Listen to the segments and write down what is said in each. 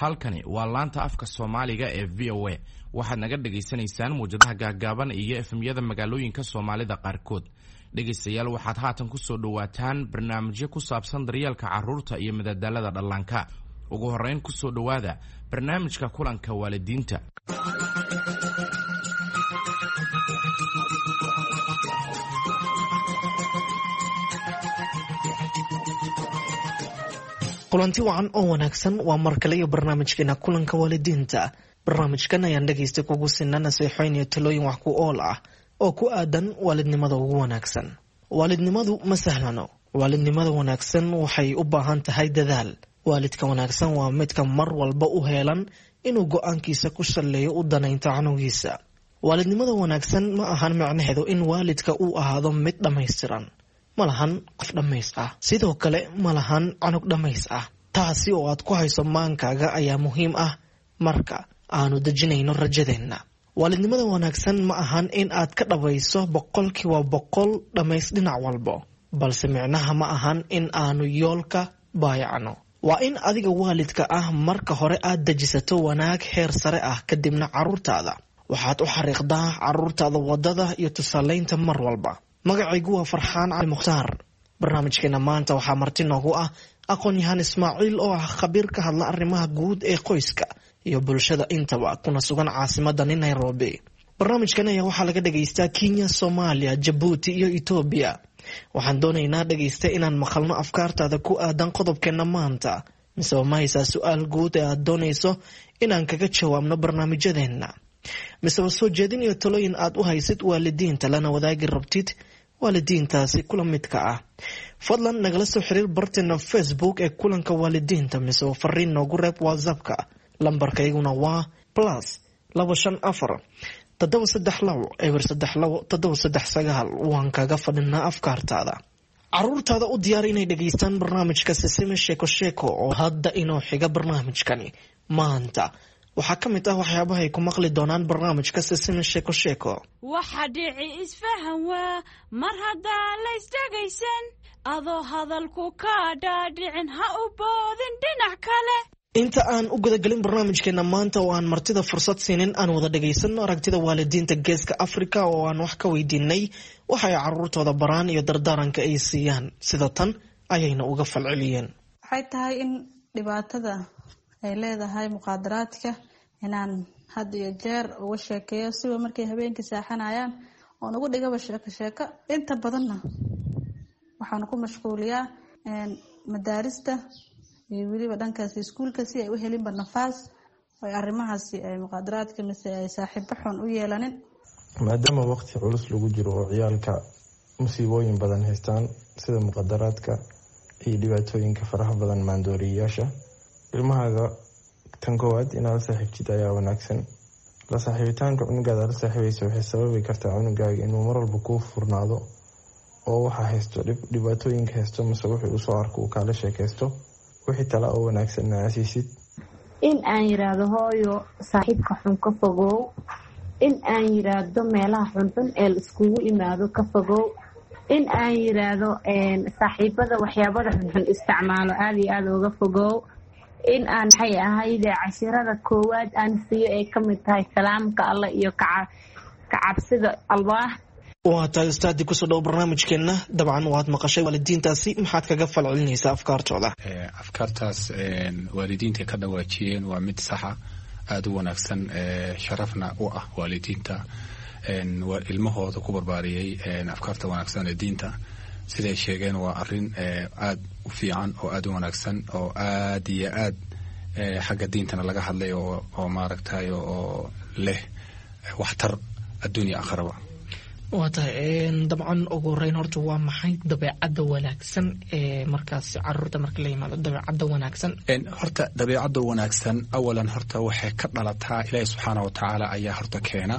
halkani waa laanta afka Soomaaliga ee VOA waxaad naga dhageysanaysaan muujadaha gaagaaban iyo efemyada magaalooyinka Soomaalida qaarkood. Dhageystayaal waxaad haatan ku soo dhawaataan barnaamijyo ku saabsan daryeelka carruurta iyo madadaalada dhallaanka. Ugu horeyn ku soo dhawaada barnaamijka kulanka waalidiinta. kulanti wacan oo wanaagsan waa mar kale iyo barnaamijkeena kulanka waalidiinta. barnaamijkan ayaan dhageysta kugu sinna naseexooyin iyo talooyin wax ku ool ah oo ku aadan waalidnimada ugu wanaagsan. waalidnimadu ma sahlano. waalidnimada wanaagsan waxay u baahan tahay dadaal. waalidka wanaagsan waa midka mar walba u heelan inuu go'aankiisa ku shalleeyo u danaynta canugiisa. waalidnimada wanaagsan ma ahan macnaheedu in waalidka uu ahaado mid dhammaystiran. malahan qof dhammays ah, sidoo kale malahan canug dhammays ah. taasi oo aad ku hayso maankaaga ayaa muhiim ah marka aanu dejinayno rajadeenna. waalidnimada wanaagsan ma ahan in aad ka dhabayso 100% dhammays dhinac walbo, balse micnaha ma ahan in aanu yoolka baayacno. waa in adiga waalidka ah marka hore aad dejisato wanaag heer sare ah, kadibna carruurtaada waxaad u xariiqdaa carruurtaada wadada iyo tusaaleynta mar walba. magacaygu waa Farxaan Cali Mukhtaar. barnaamijkeena maanta waxaa marti noogu ah aqoon-yahan Ismaaciil oo ah khabiir ka hadla arrimaha guud ee qoyska iyo bulshada intaba, kuna sugan caasimadda Nairobi. barnaamijkan ayaa waxaa laga dhageystaa Kenya, Soomaaliya, Djibouti iyo Ethiopia. waxaan doonaynaa dhageysta inaan maqalno afkaartaada ku aadan qodobkeena maanta, mise ma haysaa su-aal guud ee aad doonayso inaan kaga jawaabno barnaamijyadeena, mise soo jeedin iyo talooyin aad u haysid waalidiinta lana wadaagi rabtid waalidiintaasi kula midka ah. fadlan nagala soo xiriir barteena Facebook ee kulanka waalidiinta, mise fariin noogu reeb WhatsApp-ka. lambarkayguna waa +254 732 waan kaga fadhinaa afkaartaada. carruurtaada u diyaar inay dhageystaan barnaamijka Sisime Sheeko Sheeko oo hadda inoo xiga barnaamijkani. maanta waxaa ka mid ah waxyaabaha ay ku maqli doonaan barnaamijka Sisime Sheeko Sheeko. waxa dhici isfahan waa mar haddaan la isdhagaysan, adoo hadalku ka dhaadhicin ha u boodin dhinac kale. inta aan u gudagelin barnaamijkeena maanta oo aan martida fursad siinin, aan wada dhageysano aragtida waalidiinta geeska Afrika oo aan wax ka weydiinay waxa ay carruurtooda baraan iyo dardaaranka ay siiyaan. sida tan ayayna uga falceliyeen. waxay tahay in dhibaatada ay leedahay muqaadaraadka inaan had iyo jeer uga sheekeeyo, siba markay habeenkii saaxanayaan oo ugu dhigaba sheeko. inta badanna waxaan ku mashquuliyaa madaarista iyo weliba dhankaas iskuulka si ay u helinba nafaas oo arrimahaasi ay muqaadaraadka mise ay saaxiibo xun u yeelanin. maadaama waqti culus lagu jiro oo ciyaalka musiibooyin badan haystaan sida muqaadaraadka iyo dhibaatooyinka faraha badan maandooriyayaasha, ilmahaaga tan koowaad inaad la saaxiibtid ayaa wanaagsan. la saaxiibitaanka cunugaada la saaxiibaysa waxay sababi kartaa cunugaaga inuu mar walba kuu furnaado oo waxa haysto dhibaatooyinka haysto mase wuxuu usoo arko uu kaala sheekaysto. wixii tala oo wanaagsan naasiisid. in aan yiraahdo hooyo saaxiibka xun ka fogow, in aan yiraahdo meelaha xunxun ee la iskugu imaado ka fogow, in aan yiraahdo saaxiibada waxyaabada xunxun isticmaalo aad iyo aad uga fogow, in aan maxay ahayd cashirada koowaad aan siiyo ay ka mid tahay salaamka Allah iyo ka cabsida Allah. waa tahay ustaadi kusoo dhaw barnaamijkeena. dabcan waad maqashay waalidiintaasi, maxaad kaga falcelinaysaa afkaartooda? afkaartaas waalidiinta ka dhawaajiyeen waa mid saxa, aad u wanaagsan, sharafna u ah waalidiinta ilmahooda ku barbaariyay afkaarta wanaagsan ee diinta. siday sheegeen waa arrin aad u fiican oo aad u wanaagsan oo aad iyo aad xagga diintana laga hadlay oo maaragtay oo leh waxtar adduunya akhraba. waa tahay dabcan ugu horeyn horta waa maxay dabeecadda wanaagsan ee markaas carruurta marka la yimaado dabeecadda wanaagsan? horta dabeecadda wanaagsan awalan horta waxay ka dhalataa Ilaahay subxaanahu wa tacaala ayaa horta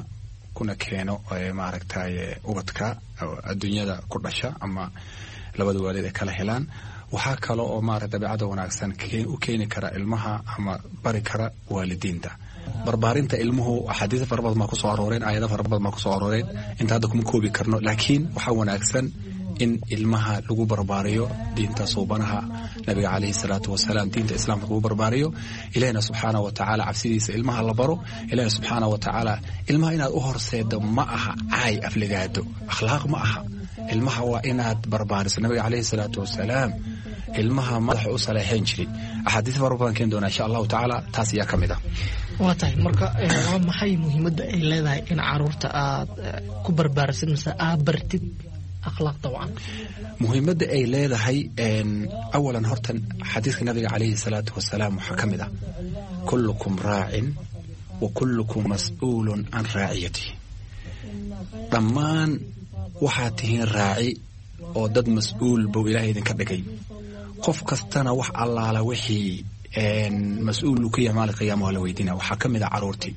keeno maaragtay ubadka adduunyada ku dhasha ama labada waalid ay kala helaan. waxaa kale oo maaragtay dabeecadda wanaagsan u keeni kara ilmaha ama bari kara waalidiinta. barbaarinta ilmuhu axaadiis fara badan ma ku soo arooreen, aayado fara badan ma ku soo arooreen, inta hadda kuma koobi karno, laakiin waxaa wanaagsan in ilmaha lagu barbaariyo diinta suubanaha nabiga calayhi salaatu wasalaam diinta islaamka lagu barbaariyo ilaahina subxaana wa tacaala cabsidiisa ilmaha la baro ilaahina subxaana wa tacaala ilmaha inaad u horseedo ma aha caay afligaado akhlaaq ma aha ilmaha waa inaad barbaariso nabiga calayhi salaatu wasalaam ilmaha madaxa u saleexeen jiray axaadiis fara badan keeni doonaa insha allahu tacaala taas ayaa ka mid ah waa tahay marka waa maxay muhiimadda ay leedahay in caruurta aad ku barbaarisid mise aad bartid akhlaaqda wacan muhiimadda ay leedahay awalan horta xadiiska nabiga calayhi salaatu wasalaam waxaa ka mid ah kullukum raacin wa kullukum mas'uulun can raaciyatihi dhammaan waxaad tihiin raaci oo dad mas-uul buu ilaahay idinka dhigay qof kastana wax allaala wixii mas-uul ka yahay maalinka qiyaama waa la weydiina waxaa ka mid ah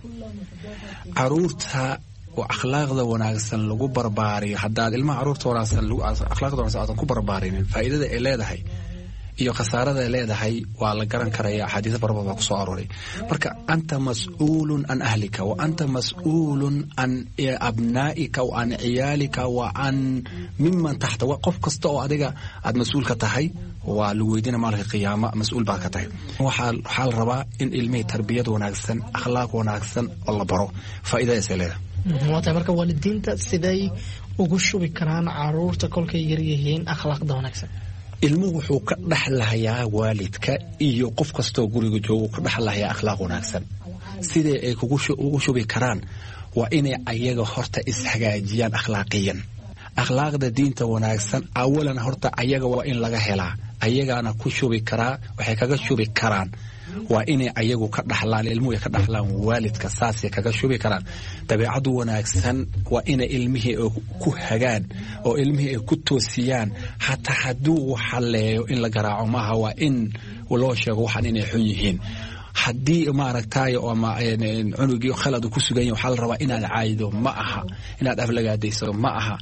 caruurta oo akhlaaqda wanaagsan lagu barbaariyo haddaad ilmaha caruurta wanaagsan akhlaaqda wanaagsan aadan ku barbaarinin faa'iidada ay leedahay iyo khasaarada ay leedahay waa la garan karaya axaadiis fara badan baa kusoo arooray marka anta mas'uulun an ahlika wa anta mas'uulun an abnaa'ika wa an ciyaalika wa an miman taxta qof kasta oo adiga aad mas-uul ka tahay waa lagu weydiina maalinka qiyaama mas-uul baad ka tahay waxaa la rabaa in ilmihii tarbiyad wanaagsan akhlaaq wanaagsan oo la baro faa'iidadaas ay leedahay waa tahay marka waalidiinta siday ugu shubi karaan caruurta kolkay yaryihiin akhlaaqda wanaagsan ilmuhu wuxuu ka dhexlahayaa waalidka iyo qof kastoo guriga jooga ka dhexlahayaa akhlaaq wanaagsan sidee ay ugu shubi karaan waa inay ayaga horta ishagaajiyaan akhlaaqiyan akhlaaqda diinta wanaagsan awalan horta ayaga waa in laga helaa ayagaana ku shubi karaa waxay kaga shubi karaan waa inay ayagu ka dhaxlaan ilmuhu ay ka dhaxlaan waalidka saasay kaga shubi karaan dabeecadu wanaagsan waa inay ilmihii ku hagaan oo ilmihii ay ku toosiyaan hataa hadduu waxaleeyo in la garaaco maaha waa in loo sheego waxaan inay xun yihiin haddii maaragtay ama cunugii khalad ku sugan yahay waxaa la rabaa inaad caayido ma aha inaad aflagaadayso ma aha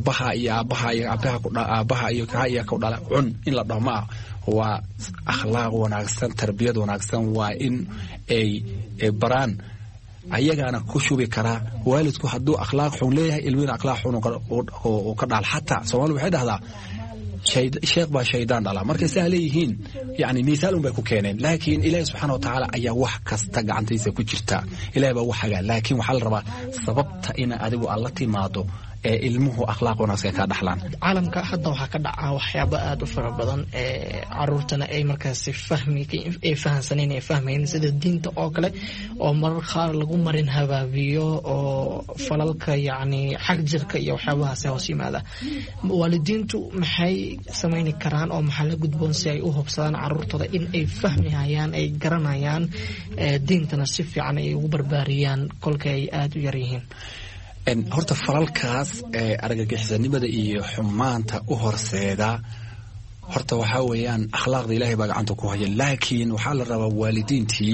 aabbaha iyo ku dhala cun in la dhaho ma aha waa akhlaaq wanaagsan tarbiyad wanaagsan waa in ay baraan ayagaana ku shubi karaa waalidku hadduu akhlaaq xun leeyahay ilmihina akhlaaq xun uu ka dhaal xataa Soomaalidu waxay dhahdaa sheekh baa shaydaan dhala markay saa leeyihiin yani misaal un bay ku keeneen laakiin ilaahay subxaana wa tacaala ayaa wax kasta gacantiisa ku jirta ilaahay baa wax hagaa laakiin waxaa la rabaa sababta ina adigu aad la timaado ee ilmuhu akhlaaq wanaagsan ka dhaxlaan caalamka hadda waxaa ka dhaca waxyaabo aad u fara badan ee caruurtana ay markaasi fahansaneen ay fahmayeen sida diinta oo kale oo marar qaar lagu marin habaabiyo oo falalka yacni xag jirka iyo waxyaabahaas hoos yimaada waalidiintu maxay samayni karaan oo maxaa la gudboon si ay u hubsadaan caruurtooda in ay fahmayaan ay garanayaan diintana si fiican ay ugu barbaariyaan kolka ay aad u yar yihiin horta falalkaas argagixisanimada iyo xumaanta u horseeda horta waxaa weeyaan akhlaaqda ilaahay baa gacanta ku haya laakiin waxaa la rabaa waalidiintii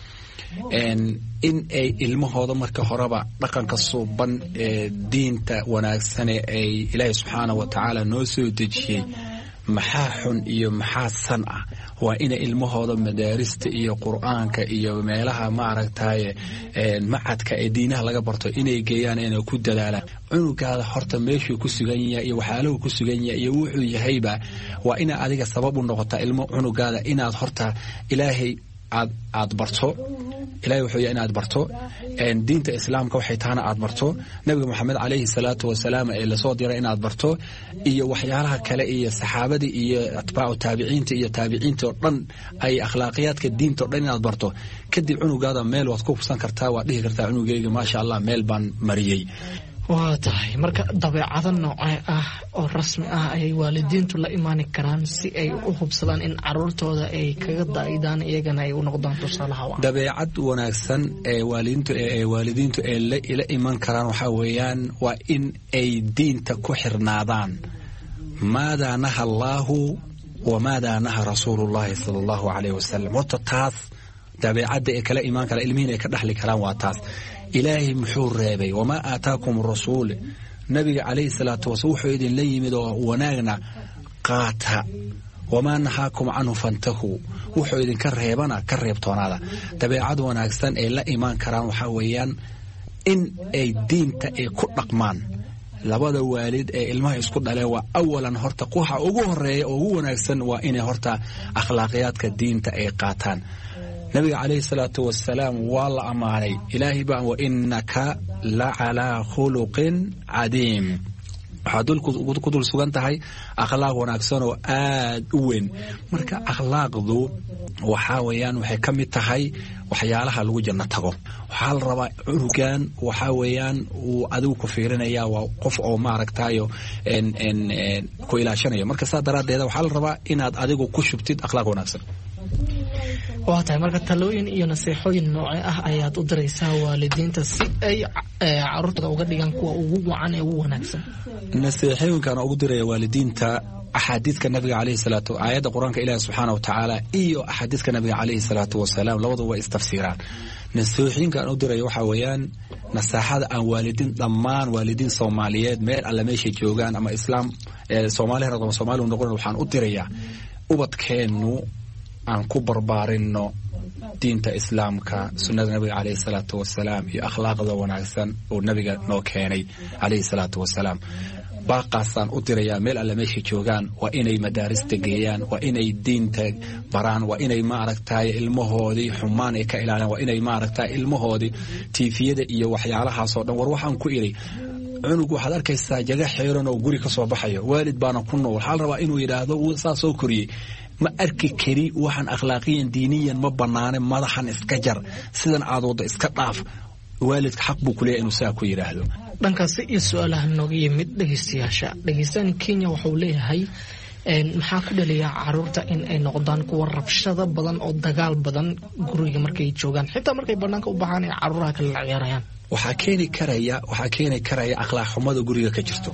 in ay ilmahooda marka horeba dhaqanka suuban ee diinta wanaagsane ay ilaahay subxaana wa tacaala noo soo dejiyey maxaa xun iyo maxaa san ah waa inay ilmahooda madaarista iyo qur'aanka iyo meelaha maaragtaye macadka ee diinaha laga barto inay geeyaan inay ku dadaalaan cunugaada horta meeshuu ku sugan yahay iyo waxyaalahu ku sugan yahay iyo wuxuu yahayba waa ina adiga sabab u noqotaa ilmo cunugaada inaad horta ilaahay aad barto ilaahay wuxuu yahay inaad barto diinta islaamka waxay tahana aad barto nabiga maxamed calayhi salaatu wasalaam ee lasoo diray inaad barto iyo waxyaalaha kale iyo saxaabadii iyo atbaacu taabiciinta iyo taabiciinta oo dhan ay akhlaaqiyaadka diinta oo dhan inaad barto kadib cunugaada meel waad ku hubsan kartaa waad dhihi kartaa cunugeyga maasha allah meel baan mariyey waa tahay marka dabeecado noocee ah oo rasmi ah ayay waalidiintu la imaani karaan si ay u hubsadaan in caruurtooda ay kaga daa'idaan iyagana ay u noqdaan tusaalaha wacan dabeecad wanaagsan ee waalidiintu ay la iman karaan waxaa weeyaan waa in ay diinta ku xirnaadaan maadaa naha allaahu wamaadaa naha rasuulullaahi sala allahu calayhi wasalam horta taas dabeecadda ee kala imaan kara ilmihiin ay ka dhaxli karaan waa taas ilaahay muxuu reebay wamaa aataakum rasuul nabiga calayhi salaatu wasalaam wuxuu idinla yimid oo wanaagna qaata wamaa nahaakum canhu fantahuu wuxuu idinka reebana ka reebtoonaada dabeecad wanaagsan ay la imaan karaan waxaa weeyaan in ay diinta ay ku dhaqmaan labada waalid ee ilmaha isku dhaleen waa awalan horta waxa ugu horeeya oo ugu wanaagsan waa inay horta akhlaaqiyaadka diinta ay qaataan. nabiga calayhi salaatu wasalaam waa la ammaanay, ilaahay baa wa innaka la calaa khuluqin cadiim, waxaad ku dul sugan tahay akhlaaq wanaagsan oo aad u weyn. marka akhlaaqdu waxaa weeyaan waxay ka mid tahay waxyaalaha lagu janno tago. waxaa la rabaa cunugan waxaa weeyaan uu adigu ku fiirinaya waa qof oo maaragtayo ku ilaashanayo. marka saa daraaddeeda waxaa la rabaa inaad adigu ku shubtid akhlaaq wanaagsan. waa tahay marka talooyin iyo naseexooyin noocee ah ayaad u diraysaa waalidiinta si ay caruurtooda uga dhigaan kuwa ugu wacan ee ugu wanaagsan? naseexooyinkan ugu diraya waalidiinta axaadiidka nabiga calayhi salaatu aayadda qur-aanka ilaahi subxaana wa tacaala iyo axaadiidka nabiga calayhi salaatu wasalaam labaduba way istafsiiraan. naseexooyinka aan u diraya waxaa weeyaan nasaaxada aan waalidiin dhammaan waalidiin Soomaaliyeed meel alla meesha joogaan ama islaam Soomaaliya ama Soomaaliya noqon waxaan u dirayaa ubadkeennu aan ku barbaarinno diinta islaamka, sunnada nabiga calayhi salaatu wasalaam iyo akhlaaqda wanaagsan oo nabiga noo keenay calayhi salaatu wasalaam. baaqaasaan u dirayaa meel alle meesha joogaan waa inay madaarista geeyaan, waa inay diinta baraan, waa inay maaragtaay ilmahoodii xumaan ay ka ilaaliyaan, waa inay maaragtaay ilmahoodii tiifiyada iyo waxyaalahaasoo dhan. war waxaan ku idhi cunug waxaad arkaysaa jaga xeeran oo guri ka soo baxayo, waalid baana ku nool, waxaa la rabaa inuu yidhaahdo saa soo koriyey ma arki kari waxaan akhlaaqiyan diiniyan ma banaane, madaxan iska jar, sidan aad wado iska dhaaf. waalidka xaq buu ku leeyahay inuu saa ku yidhaahdo. dhankaasi iyo su-aalaha nooga yimid dhegeystayaasha. dhegeystaani Kenya waxau leeyahay maxaa ku dhaliya caruurta in ay noqdaan kuwa rabshada badan oo dagaal badan guriga markay joogaan, xitaa markay banaanka u baxaan ay caruuraha kale la ciyaarayaan? waxaa keeni karaya akhlaaq xumada guriga ka jirto.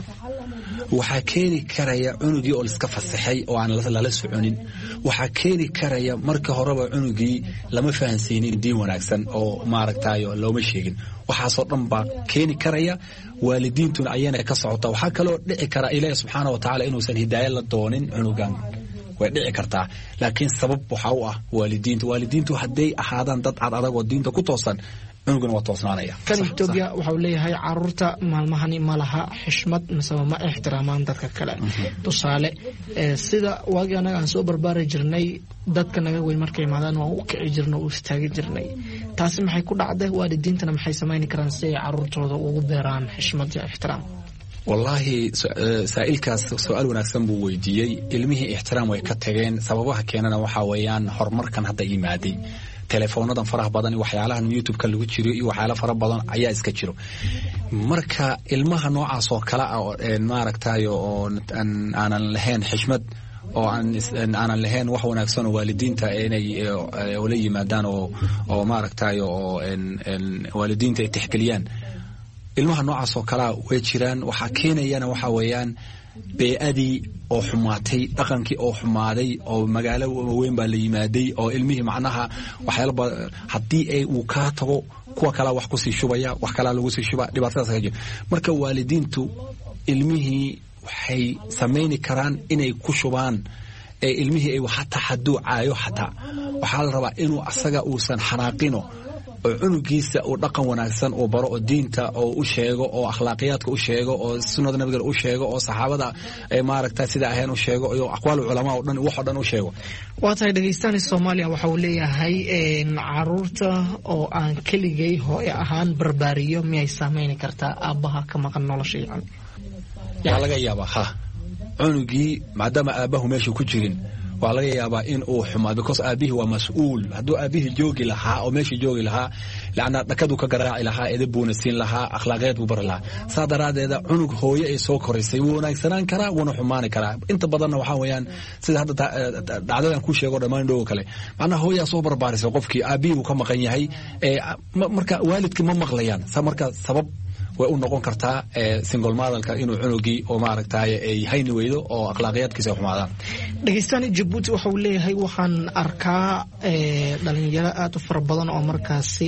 waxaa keeni karaya cunugii oo liska fasaxay oo aan lala soconin. waxaa keeni karaya marka horeba cunugii lama fahansiinin diin wanaagsan oo maaragtayo looma sheegin. waxaasoo dhan baa keeni karaya, waalidiintuna ayana ka socota. waxaa kaloo dhici kara ilaahi subxaana wa tacaala inuusan hidaayo la doonin cunugan, way dhici kartaa, laakiin sabab waxaa u ah waalidiintu hadday ahaadaan dad cad adag oo diinta ku toosan, cunugana waa toosnaanaya. kan Ethiopia waxau leeyahay caruurta maalmahani ma laha xishmad misaba ma ixtiraamaan dadka kale. tusaale sida waagii anaga aan soo barbaari jirnay, dadka naga weyn markay imaadaan waan u kici jirnay oo u istaagi jirnay. taasi maxay ku dhacday? waalidiintana maxay samayni karaan si ay caruurtooda ugu beeraan xishmad iyo ixtiraam? wallaahi saa'ilkaas su-aal wanaagsan buu weydiiyey. ilmihii ixtiraam way ka tageen. sababaha keenana waxaa weeyaan horumarkan hadda imaaday, telefoonadan faraha badan iyo waxyaalahan youtube-ka lagu jiro iyo waxyaala fara badan ayaa iska jiro. marka ilmaha noocaas oo kale ah oo maaragtayo oo aanan lahayn xishmad oo aanan lahayn wax wanaagsan oo waalidiinta inay ula yimaadaan oo maaragtayo oo waalidiinta ay tixgeliyaan, ilmaha noocaas oo kale way jiraan. waxaa keenayana waxaa weeyaan bee'adii oo xumaatay, dhaqankii oo xumaaday, oo magaalo weyn baa la yimaaday, oo ilmihii macnaha waxyaala haddii uu kaa tago kuwa kalaa wax kusii shubaya, wax kalaa lagu sii shuba, dhibaatadaas ka jiro. marka waalidiintu ilmihii waxay samayni karaan inay ku shubaan ilmihii xataa hadduu caayo xataa waxaa la rabaa inuu asaga uusan xanaaqino oo cunugiisa uu dhaqan wanaagsan uu baro oo diinta oo u sheego oo akhlaaqiyaadka u sheego oo sunnada nabiga u sheego oo saxaabada ay maaragtay sida ahayn u sheego iyo aqwaal culamaa oo dhan wax oo dhan u sheego. waa tahay dhegeystaani Soomaaliya waxa uu leeyahay caruurta oo aan keligay hooyo ahaan barbaariyo miyay saameyn kartaa aabaha ka maqan noloshiisa? yaa laga yaabaa cunugii maadaama aabahu meesha ku jirin waa laga yaabaa in uu xumaa, because aabihii waa mas-uul. hadduu aabihii joogi lahaa oo meeshii joogi lahaa, lacna dhakaduu ka garaaci lahaa, edeb buuna siin lahaa, akhlaaqeed buu bari lahaa. saa daraaddeeda cunug hooyo ay soo koraysay wuu wanaagsanaan karaa, wuuna xumaani karaa. inta badanna waxaa weeyaan sida hadda dhacdadan ku sheego dhammaan dhowo kale, macnaha hooyaa soo barbaarisay qofkii, aabihii buu ka maqan yahay, marka waalidkii ma maqlayaan. marka sabab way u noqon kartaa single motherka inuu cunugii oo maaragtaay ay hayni weydo oo akhlaaqiyaadkiisa xumaadaan. dhegeystaani Djibouti waxa uu leeyahay waxaan arkaa dhalinyaro aad u fara badan oo markaasi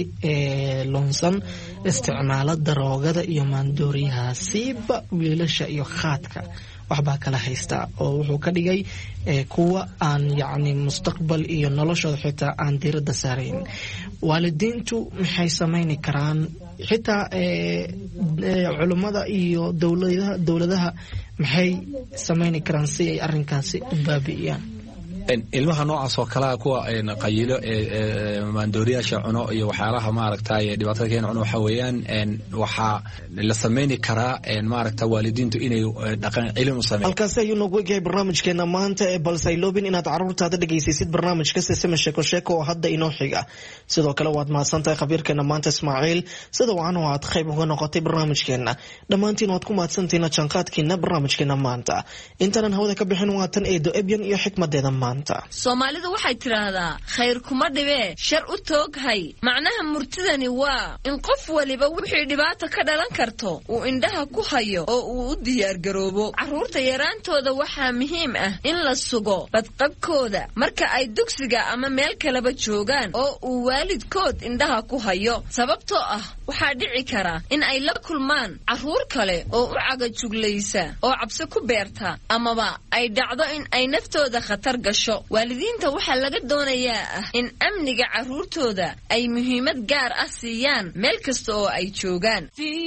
loonsan isticmaala daroogada iyo maandooriyaha, siiba wiilasha iyo khaadka waxbaa kala haysta oo wuxuu ka dhigay kuwa aan yacni mustaqbal iyo noloshooda xitaa aan diiradda saarayn. waalidiintu maxay samayni karaan xitaa culimada iyo dowladaha maxay samayni karaan si ay arrinkaasi u baabi'iyaan ilmaha noocaas oo kale kuwa qayilo maandooriyaasha cuno iyo waxyaalaha maaragtay dhibaatada keena cuno waxa weeyaan waxaa la sameeyni karaa maaragtay waalidiintu inay dhaqan cilmi u sameeyaan. halkaas ayuu noogu egyahay barnaamijkeena maanta ee balse ay loobin inaad caruurtaada dhageysisid barnaamijka Sesame Sheeko oo hadda inoo xiga. sidoo kale waad mahadsantahay khabiirkeena maanta Ismaaciil sida wacan oo aad qayb uga noqotay barnaamijkeena. dhammaantiin waad ku mahadsantihiin janqaadkiina barnaamijkeena maanta. intaan hawada ka bixin waatan eedo ebyan iyo xikmadeeda Soomaalidu waxay tiraahdaa khayr kuma dhibee shar u tooghay. macnaha murtidani waa in qof waliba wixii dhibaato ka dhalan karto uu indhaha ku hayo oo uu u diyaar garoobo. caruurta yaraantooda waxaa muhiim ah in la sugo badqabkooda marka ay dugsiga ama meel kaleba joogaan oo uu waalidkood indhaha ku hayo. sababtoo ah waxaa dhici kara in ay la kulmaan caruur kale oo u cagajuglaysa oo cabsi ku beerta amaba ay dhacdo in ay naftooda khatar gasho. waalidiinta waxaa laga doonayaa ah in amniga caruurtooda ay muhiimad gaar ah siiyaan meel kasta oo ay joogaan.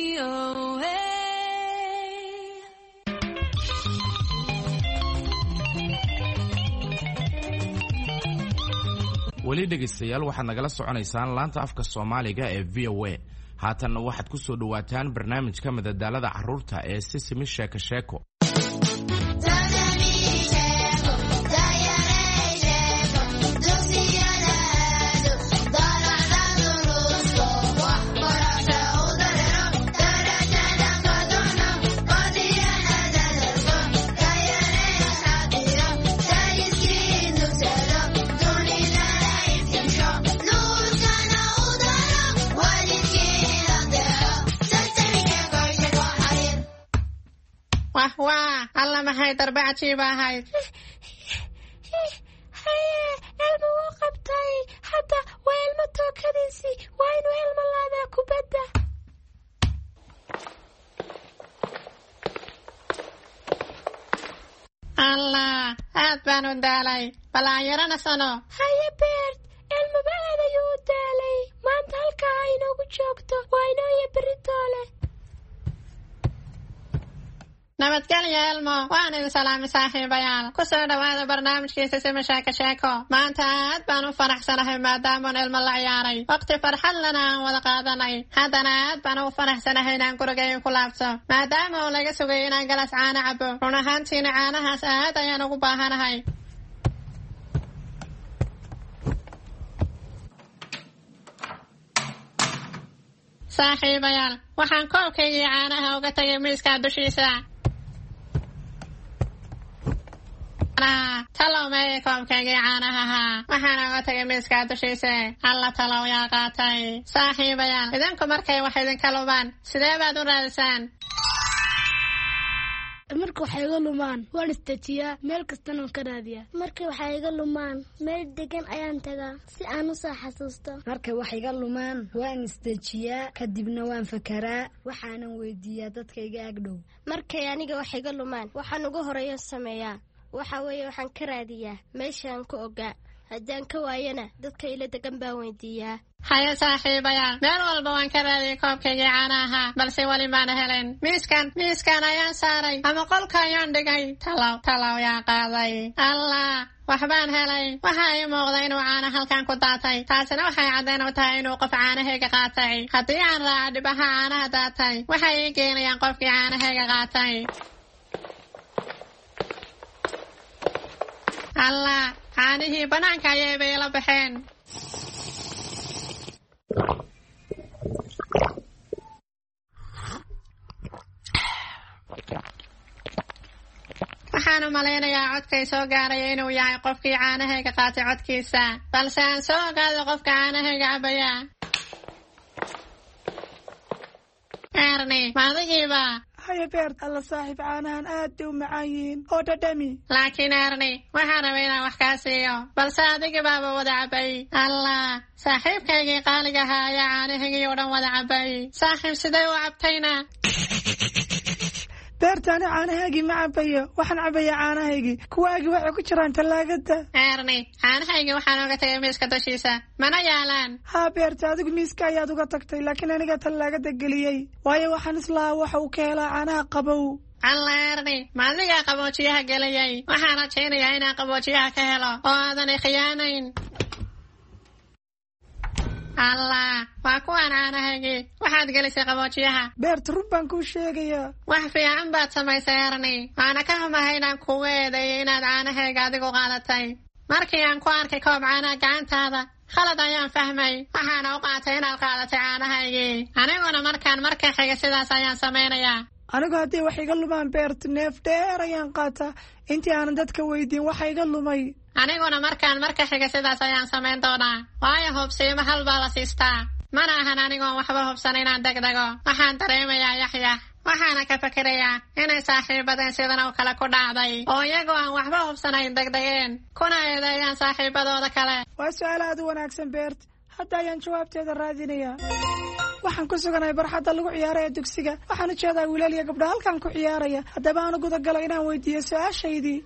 weli dhegaystayaal waxaad nagala soconaysaan laanta afka Soomaaliga ee VOA. haatanna waxaad ku soo dhawaataan barnaamijka madadaalada caruurta ee Sesame Sheeko. alla maxay darbe cajiib ahayd. ilma wuu qabtay hadda waa ilmo tookadiisii waa inuu ilma laadaa kubadda. allah aad baan u daalay bal aan yarana sano. haye beert ilmaba aad ayuu u daalay maanta halkaa ha inoogu joogto waa inoo iyo beritoole. nabadgelya ilmo waan idin salaamay saaxiibayaal ku soo dhawaada barnaamijkiisa Sesame Sheeko. maanta aad baan u faraxsanahay maadaamaan ilmo la ciyaaray waqti farxad lana aan wada qaadanay. haddana aad baan u faraxsanahay inaan gurigayga ku laabto maadaama uu laga sugay inaan galas caano cabo. run ahaantiina caanahaas aad ayaan ugu baahanahay. saaxiibayaal waxaan koobkaygii caanaha uga tagay miiska dushiisa. talow meeyay koobkaygii caanaha ahaa waxaana uga tagay miiska dushiisa. alla talow yaa qaatay. saaxiibayaal idinku markay wax idinka lumaan sidee baad u raadisaan? marka waxay iga lumaan waan istajiyaa meel kastana waan ka raadiyaa. markay waxay iga lumaan meel degan ayaan tagaa si aan u soo xasuusto. markay wax iga lumaan waan istajiyaa kadibna waan fakaraa waxaanan weydiiyaa dadka iga agdhow. markay aniga wax iga lumaan waxaan ugu horeeyo sameeyaa waxa weeye waxaan ka raadiyaa meeshaan ku ogaa. haddaan ka waayana dadka ila degan baan weydiiyaa. haye saaxiibayaal meel walba waan ka raadiyay koobkaygii caanaha balse weli maana helin. miiskan ayaan saaray ama qolka ayaan dhigay. talow yaa qaaday. allah waxbaan helay. waxaa ii muuqda inuu caana halkan ku daatay taasina waxay caddayn u tahay inuu qof caanahayga qaatay. haddii aan raaco dhibaha caanaha daatay waxay ii geenayaan qofkii caanahayga qaatay. allah caanihii banaanka ayay bay ila baxeen. waxaan u malaynayaa codkay soo gaaraya inuu yahay qofkii caanahayga qaatay codkiisa balse aan soo ogaado qofka caanahayga cabaya. erni maadigiiba. haye beert alla saaxiib caanahan aad bay u macaan yihiin oo dhadhami. laakiin erni waxaan rabay inaan wax kaa siiyo balse adigi baaba wada cabay. allah saaxiibkaygii qaaliga ahaa ayaa caanahaygii oo dhan wada cabay. saaxiib sidee u cabtayna? beertaani caanahaygii ma cabayo waxaan cabayaa caanahaygii kuwaagii waxay ku jiraan tallaagada Ernie caanahaygii waxaan uga tagay miiska dushiisa mana yaalaan haa beerta adigu miiska ayaad uga tagtay laakiin aniga tallaagada geliyey waayo waxaan islahaa waxa uu ka helaa caanaha qabow Ernie maaliga qaboojiyaha geliyay waxaan rajaynayaa inaan qaboojiyaha ka helo oo aadan khiyaanayn Allah waa kuwan caanahaygii waxaad gelisay qaboojiyaha beerta run baan kuu sheegayaa wax fiican baad samaysay Ernie waana ka xumahay inaan kugu eedeeyay inaad caanahayga adigu qaadatay markii aan ku arkay koob caanaha gacantaada khalad ayaan fahmay waxaana u qaatay inaad qaadatay caanahaygii aniguna marka xiga sidaas ayaan samaynayaa anigu haddii wax iga lumaan beerta neef dheer ayaan qaataa intii aanan dadka weydiin waxa iga lumay aniguna marka xiga sidaas ayaan samayn doonaa waayo hubsiimo hal baa la siistaa mana ahan anigoon waxba hubsan inaan degdego waxaan dareemayaa yaxyax waxaana ka fakerayaa inay saaxiibadeen sidan oo kale ku dhacday oo iyagoo aan waxba hubsanayn degdegeen kuna eedeeyaan saaxiibadooda kale waa su'aal aad u wanaagsan beert hadda ayaan jawaabteeda raadinayaa waxaan ku suganahay barxadda lagu ciyaaraya dugsiga waxaan u jeedaa wiilal iyo gabdho halkan ku ciyaaraya haddaba aanu gudagalo inaan weydiiyo su'aashaydii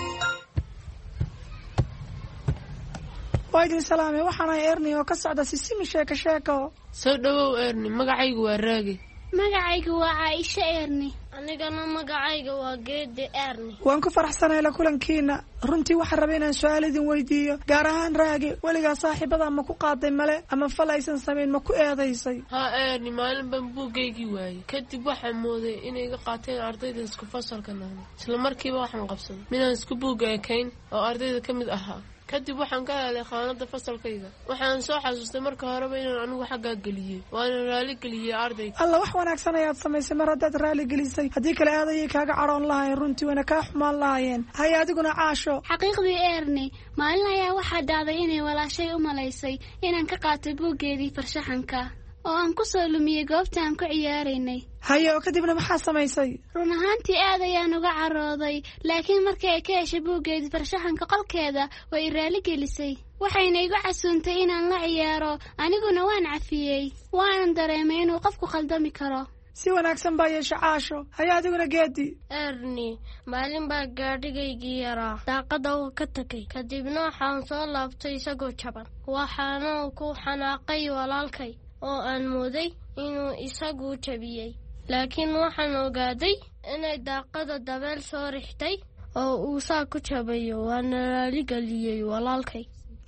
waa idin salaamay waxaan ahay Ernie oo ka socda Sisimi sheeko soo dhawow Ernie magacaygu waa Raagi magacaygu waa Aisha Ernie anigana magacayga waa Geedi Ernie waan ku faraxsanahay la kulankiina runtii waxaan rabay inaan su'aal idin weydiiyo gaar ahaan Raagi weligaa saaxiibada ma ku qaaday male ama falaysan sameyn ma ku eedaysay haa Ernie maalin baan buugaygii waayay kadib waxaan mooday inay iga qaateen ardayda isku fasalka nahna isla markiiba waxaan qabsaday midaan isku buuga ekayn oo ardayda ka mid ahaa kadib waxaan ka helay qaanada fasalkayga waxaan soo xasuustay marka horeba inaan anigu xagga geliyay waana raali geliyay ardayda alla wax wanaagsan ayaad samaysay mar haddaad raali gelisay haddii kale aadayay kaaga cadhoon lahaayeen runtii wana kaa xumaan lahaayeen hay adiguna caasho xaqiiqdii Ernie maalin ayaa waxaa dhacday inay walaashay u malaysay inaan ka qaatay buuggeedii farshaxanka oo aan ku soo lumiyay goobta aan ku ciyaaraynay hayo kadibna maxaa samaysay run ahaantii aad ayaan uga carooday laakiin markii ay ka heshay buuggeedii farshaxanka qolkeeda way raali gelisay waxayna igu casuuntay inaan la ciyaaro aniguna waan cafiyey waanan dareemay inuu qofku khaldami karo si wanaagsan baa yeesha caasho hay adiguna Geedi Ernie maalin baa gaadhigaygii yaraa daaqada uu ka tagay kadibna waxaan soo laabtay isagoo jaban waxaana ku xanaaqay walaalkay oo aan mooday inuu isagu jabiyay laakiin waxaan ogaaday inay daaqada dabeel soo rixtay oo uu saa ku jabayo waana raali geliyay walaalkay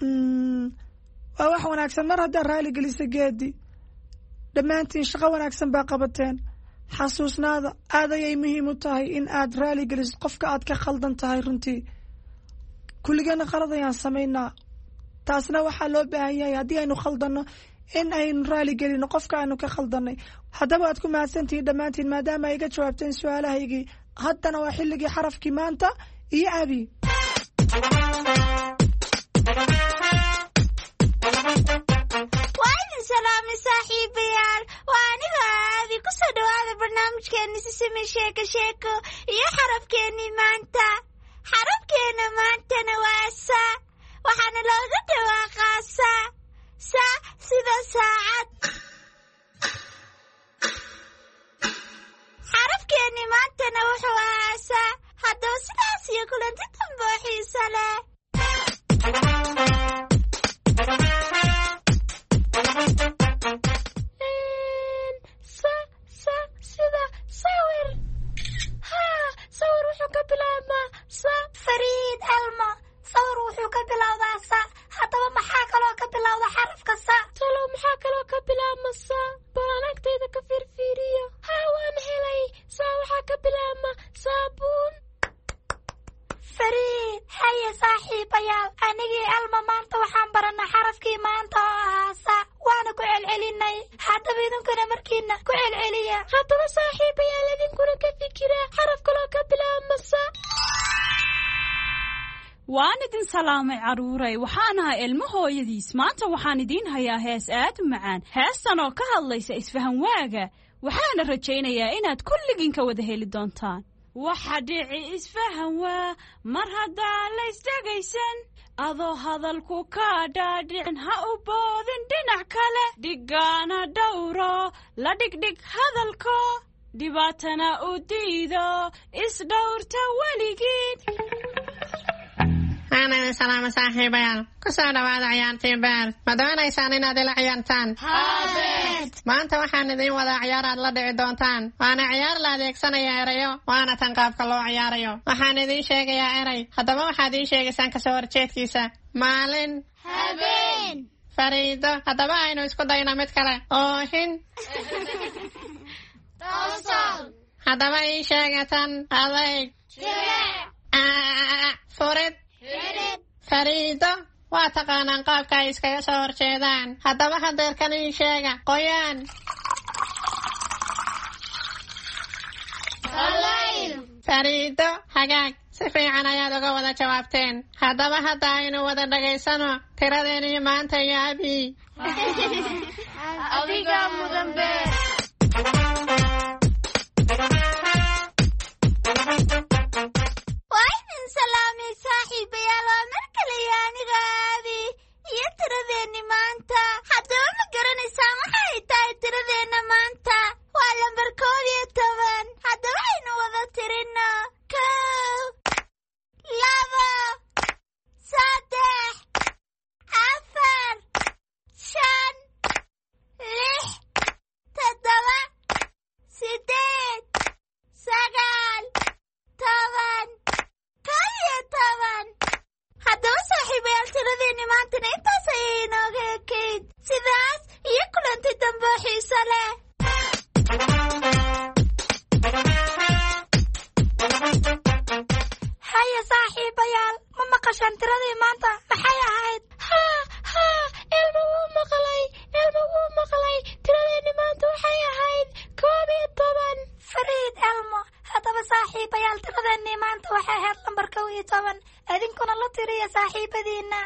waa wax wanaagsan mar haddaad raali gelisay Geedi dhammaantiin shaqo wanaagsan baa qabateen xasuusnaada aad ayay muhiim u tahay in aad raali geliso qofka aad ka khaldan tahay runtii kulligeena qalad ayaan samaynaa taasna waxaa loo baahan yahay haddii aynu khaldanno in aynu raali gelino qofka aanu ka khaldanay haddaba aad ku mahadsantihiin dhammaantiin maadaama ay iga jawaabteen su'aalahaygii haddana waa xilligii xarafkii maanta iyo abi salaami saaxiibayaal waa aniga aadi ku soo dhawaada barnaamijkeeni Sisimi sheeko iyo xarafkeennii maanta xarafkeena maantana waa sa waxaana looga dhawaaqaa sa sida saacad xarafkeennii maantana wuxuu ahaa sa haddaba sidaas iyo kulanti dambe oo xiiso leh sida sawir sawir wuxuu ka bilaabmaa sa Fariid Elmo sawir wuxuu ka bilowdaa sa haddaba maxaa kaloo ka bilowda xarafka sa talo maxaa kaloo ka bilaabma sa bal agtayda ka fiirfiiriyo waan helay sa waxaa ka bilaabma saabuun Fariid haye saaxiibayaal anigii Elmo maanta waxaan baranaa xarafkii maanta oo ahaa sa waana ku celcelinay haddaba idinkuna markiina ku celceliya haddaba saaxiibayaal idinkuna ka fikira xaraf kaloo ka bilaabma sa waan idin salaamay caruuray waxaan ahay ilmo hooyadiis maanta waxaan idiin hayaa hees aad u macaan heestan oo ka hadlaysa isfahan waaga waxaana rajaynayaa inaad kulligiin ka wada heli doontaan waxa dhici isfahan waa mar haddaan la isdhegaysan adoo hadalku ka dhaadhicin ha u boodin dhinac kale dhigaana dhowro la dhigdhig hadalko dhibaatana u diido isdhowrta weligiin. أنا سلام صاحبي كسر بعض عيارتي بار ما دون إنسان إلى عيارتان ما أنت وحنا ذي ولا عيار الله دعي دونتان وأنا عيار لا ذيك سنة يا ريو وأنا تنقاب كلو عياريو وحنا ذي شيء يا ري حتى ما حد شيء سانك سوار شيء كيسة مالن هبين فريدة حتى ما إنه إسكو داينا متكلا أوهن توصل حتى ما إيش شيء عليك فريد فريدة واتقانا قابك إسكا سوار شيدان حتى ما حد كان شيء قيان فريدة حقاك سفيعنا يا دقا ودا جوابتين حتى ما حد عينو ودا دقيسانو ترديني ما أنت يا أبي أبيك مدنبه وين سلامي صاحبي يا مركل يعني غادي يترديني ما أنت حتى ما قرني سامحي تاي تردينا ما أنت ولا مركولي طبعا حتى وين وضع ترنا كو لابا ساتح عفر شان لح تدبا سيدين سقال طبعا كاية طبعا حتى صاحبي الترديني ما أنت انت سيينو كيد سيداس يكل انت تنبوحي سلاه هيا صاحبي يال ماما قشان تردي ما أنت محيا هايد ها المو مقلي ترديني ما أنت وحيا هايد كوبي طبعا فريد المو هذا صاحبي يال ترديني ما أنت وحيا هايد لمبركوي طبعا أذن كنا الله تري يا صاحبي دينا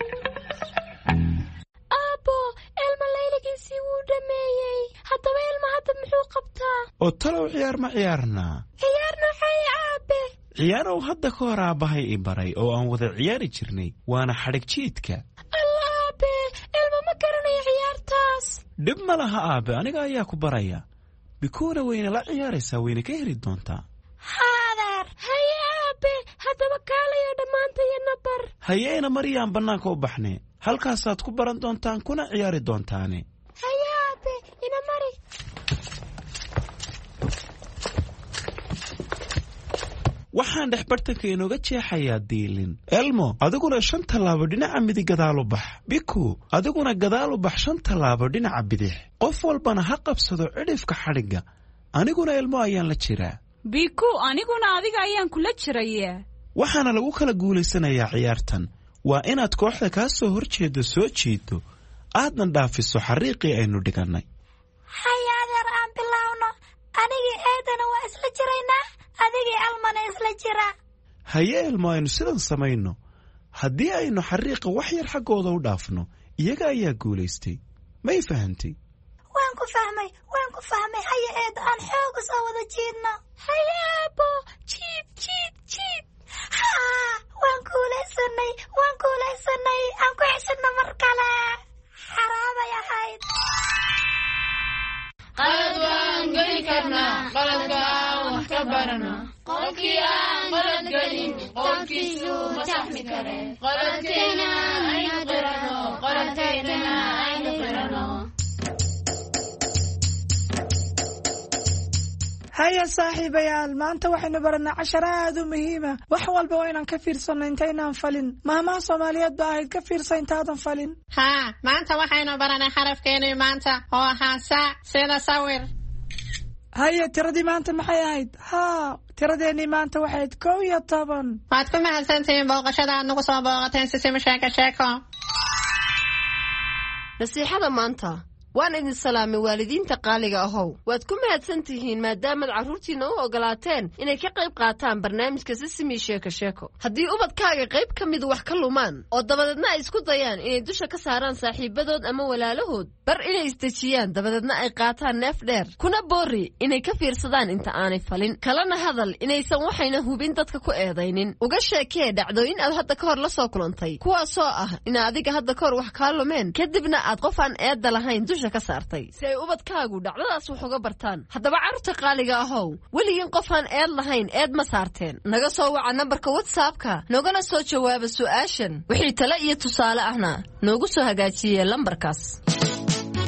أبو ilma layligiisii wuu dhameeyey haddaba ilma hadda muxuu qabtaa oo talow ciyaar ma ciyaarnaa waxay aabe ciyaarow hadda ka hor aabbahay i baray oo aan wada ciyaari jirnay waana xadhig jiidka alla aabe ilma ma garanayo ciyaartaas dhib ma laha aabe aniga ayaa ku baraya bikuuna wayna la ciyaaraysaa wayna ka heli doontaa haadeer haye aabe haddaba kaalayo dhammaantayana bar hayeena mariyaan bannaanka u baxnee halkaasaad ku baran doontaan kuna ciyaari doontaane haye aabe ina mari waxaan dhexbartanka inooga jeexayaa diilin elmo adiguna 5 tallaabo dhinaca midig gadaal u bax biku adiguna gadaal u bax 5 tallaabo dhinaca bidix qof walbana ha qabsado cidhifka xadhigga aniguna elmo ayaan la jiraa biku aniguna adiga ayaan kula jiraya waxaana lagu kala guulaysanayaa ciyaartan waa inaad kooxda kaa soo horjeedo soo jiido aadna dhaafiso xariiqii aynu dhigannay haye adeer aan bilaawno anigii eedana waa isla jiraynaa adigii almana isla jira haye elmo aynu sidan samayno haddii aynu xariiqa wax yar xaggooda u dhaafno iyaga ayaa guulaystay may fahantay waan ku fahmay haye eeda aan xooga soo wada jiidno haye aabo jiid waan guulaysanay aan ku xishadno mar kale xaraabay ahayd qalad waan geli karnaa qaladka aan wax ka barano qofkii aan qalad gelin qofkiisu ma saxmi kare qaladkeena aynu qirano haya saaxiibayaal maanta waxaynu baranaa casharo aad u muhiima wax walba waa inaan ka fiirsanno intaynaan falin maamaha soomaaliyeed ba ahayd ka fiirsa intaadan falin haa maanta waxaynu baranay xarafkeenii maanta oo ahaa sa sida sawir haya tiradii maanta maxay ahayd haa tiradeennii maanta waxayd 11 waad ku mahadsantihiin booqashada aad nagu soo booqateen sisima sheeko nasiixada maanta waan idin salaamay waalidiinta qaaliga ahow waad ku mahadsan tihiin maadaamaad carruurtiinna u ogolaateen inay ka qayb qaataan barnaamijka sisimi sheeko haddii ubadkaaga qayb ka midu wax ka lumaan oo dabadeedna ay isku dayaan inay dusha ka saaraan saaxiibadood ama walaalahood bar inay isdejiyaan dabadeedna ay qaataan neef dheer kuna boori inay ka fiirsadaan inta aanay falin kalena hadal inaysan waxayna hubin dadka ku eedaynin uga sheekee dhacdooyin aad hadda ka hor la soo kulantay kuwaasoo ah ina adiga hadda ka hor wax kaa lumeen kadibna aad qof aan eedda lahayn dusha dusha ka saartay si ay ubadkaagu dhacdadaas wax uga bartaan. haddaba carruurta qaaliga ahow, weligiin qofaan eed lahayn eed ma saarteen? naga soo waca nambarka whatsappka, nogana soo jawaaba su'aashan. wixii tale iyo tusaale ahna noogu soo hagaajiye lambarkaas.